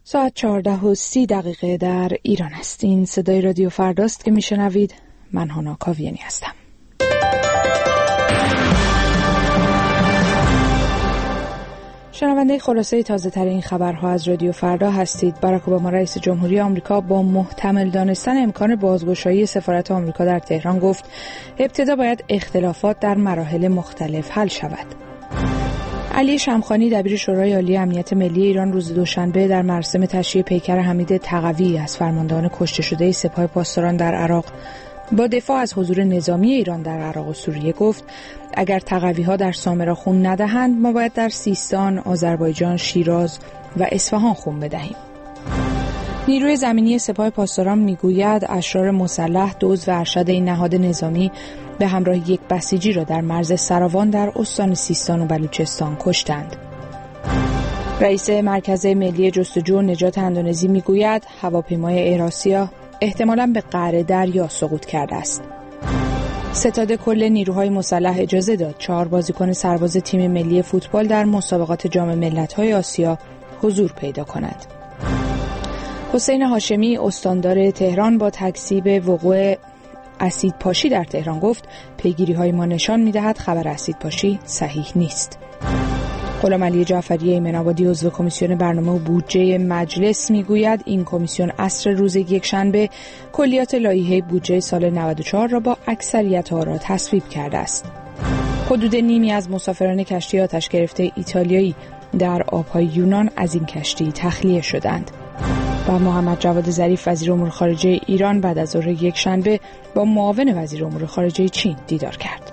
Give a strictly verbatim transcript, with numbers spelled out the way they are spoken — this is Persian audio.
ساعت چهارده و سی دقیقه در ایران است. این صدای رادیو فرداست که میشنوید. من هانا کاویانی هستم. شنونده خلاصه تازه تر این خبرها از رادیو فردا هستید. باراک اوباما رئیس جمهوری آمریکا با محتمل دانستن امکان بازگشایی سفارت آمریکا در تهران گفت ابتدا باید اختلافات در مراحل مختلف حل شود. علی شمخانی دبیر شورای عالی امنیت ملی ایران روز دوشنبه در مراسم تشییع پیکر حمید تقوی از فرماندهان کشته شده سپاه پاسداران در عراق با دفاع از حضور نظامی ایران در عراق و سوریه گفت اگر تقوی‌ها در سامرا خون ندهند ما باید در سیستان، آذربایجان، شیراز و اصفهان خون بدهیم. نیروی زمینی سپاه پاسداران میگوید اشرار مسلح دزد و ارشد این نهاد نظامی به همراه یک بسیجی را در مرز سراوان در استان سیستان و بلوچستان کشتند. رئیس مرکز ملی جستجو و نجات اندونزی میگوید هواپیمای ایراسیا احتمالاً به قعر دریا سقوط کرده است. ستاد کل نیروهای مسلح اجازه داد چهار بازیکن سرباز تیم ملی فوتبال در مسابقات جام ملت‌های آسیا حضور پیدا کند. حسین هاشمی استاندار تهران با تکذیب وقوع اسیدپاشی در تهران گفت پیگیری‌های ما نشان می‌دهد خبر اسیدپاشی صحیح نیست. غلامعلی جعفری ایمن‌آبادی عضو کمیسیون برنامه و بودجه مجلس میگوید این کمیسیون عصر روز یکشنبه کلیات لایحه بودجه سال نود و چهار را با اکثریت آرا تصویب کرده است. حدود نیمی از مسافران کشتی آتش گرفته ایتالیایی در آب‌های یونان از این کشتی تخلیه شدند. و محمد جواد ظریف وزیر امور خارجه ایران بعد از ظهر یکشنبه با معاون وزیر امور خارجه چین دیدار کرد.